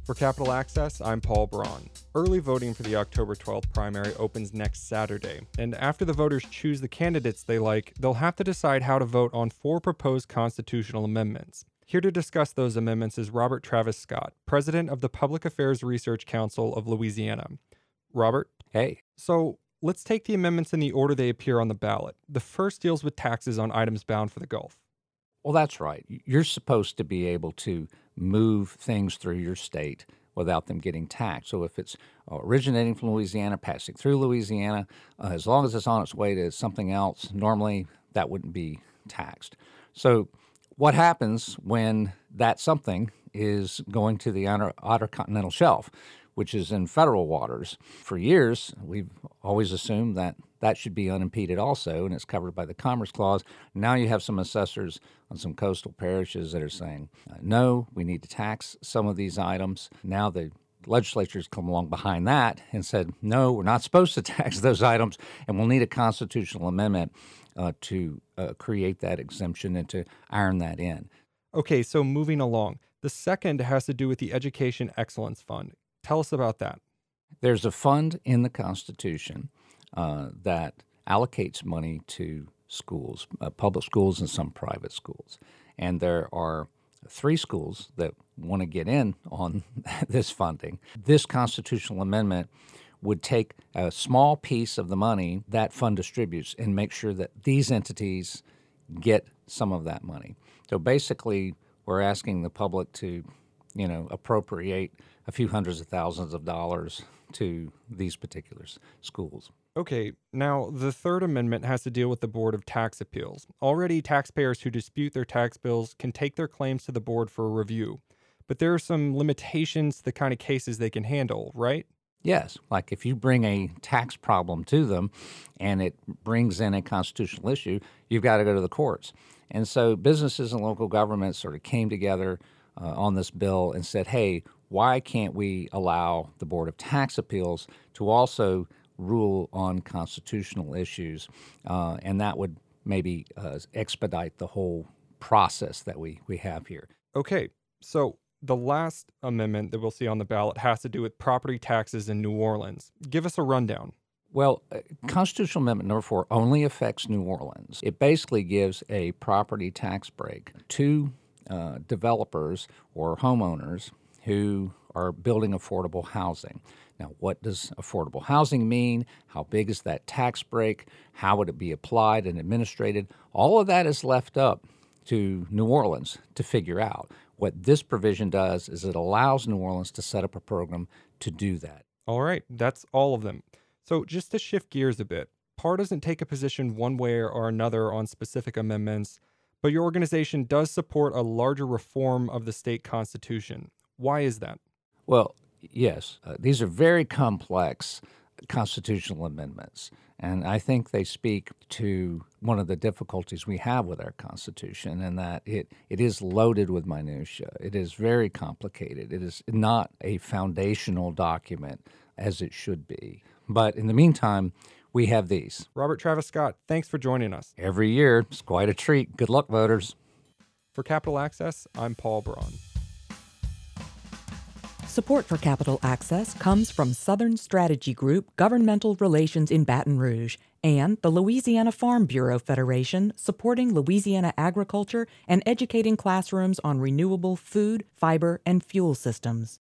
For Capital Access, I'm Paul Braun. Early voting for the October 12th primary opens next Saturday, and after the voters choose the candidates they like, they'll have to decide how to vote on 4 proposed constitutional amendments. Here to discuss those amendments is Robert Travis Scott, president of the Public Affairs Research Council of Louisiana. Robert? Hey. So, let's take the amendments in the order they appear on the ballot. The first deals with taxes on items bound for the Gulf. Well, that's right. You're supposed to be able to move things through your state without them getting taxed. So if it's originating from Louisiana, passing through Louisiana, as long as it's on its way to something else, normally that wouldn't be taxed. So what happens when that something is going to the outer continental shelf, which is in federal waters? For years, we've always assumed that that should be unimpeded also, and it's covered by the Commerce Clause. Now you have some assessors on some coastal parishes that are saying, no, we need to tax some of these items. Now the legislature's come along behind that and said, no, we're not supposed to tax those items, and we'll need a constitutional amendment to create that exemption and to iron that in. Okay, so moving along. The second has to do with the Education Excellence Fund. Tell us about that. There's a fund in the Constitution that allocates money to schools, public schools and some private schools. And there are 3 schools that want to get in on this funding. This constitutional amendment would take a small piece of the money that fund distributes and make sure that these entities get some of that money. So basically, we're asking the public to, appropriate a few hundreds of thousands of dollars to these particular schools. Okay, now the third amendment has to deal with the Board of Tax Appeals. Already, taxpayers who dispute their tax bills can take their claims to the board for a review, but there are some limitations to the kind of cases they can handle, right? Yes, like if you bring a tax problem to them and it brings in a constitutional issue, you've got to go to the courts. And so businesses and local governments sort of came together on this bill and said, hey, why can't we allow the Board of Tax Appeals to also rule on constitutional issues? And that would maybe expedite the whole process that we have here. Okay, so the last amendment that we'll see on the ballot has to do with property taxes in New Orleans. Give us a rundown. Well, Constitutional Amendment number 4 only affects New Orleans. It basically gives a property tax break to developers or homeowners who are building affordable housing. Now, what does affordable housing mean? How big is that tax break? How would it be applied and administrated? All of that is left up to New Orleans to figure out. What this provision does is it allows New Orleans to set up a program to do that. All right, that's all of them. So just to shift gears a bit, PAR doesn't take a position one way or another on specific amendments, but your organization does support a larger reform of the state constitution. Why is that? Well, yes, these are very complex constitutional amendments, and I think they speak to one of the difficulties we have with our Constitution, and that it is loaded with minutia. It is very complicated. It is not a foundational document as it should be. But in the meantime, we have these. Robert Travis Scott, thanks for joining us. Every year, it's quite a treat. Good luck, voters. For Capital Access, I'm Paul Braun. Support for Capital Access comes from Southern Strategy Group Governmental Relations in Baton Rouge and the Louisiana Farm Bureau Federation, supporting Louisiana agriculture and educating classrooms on renewable food, fiber, and fuel systems.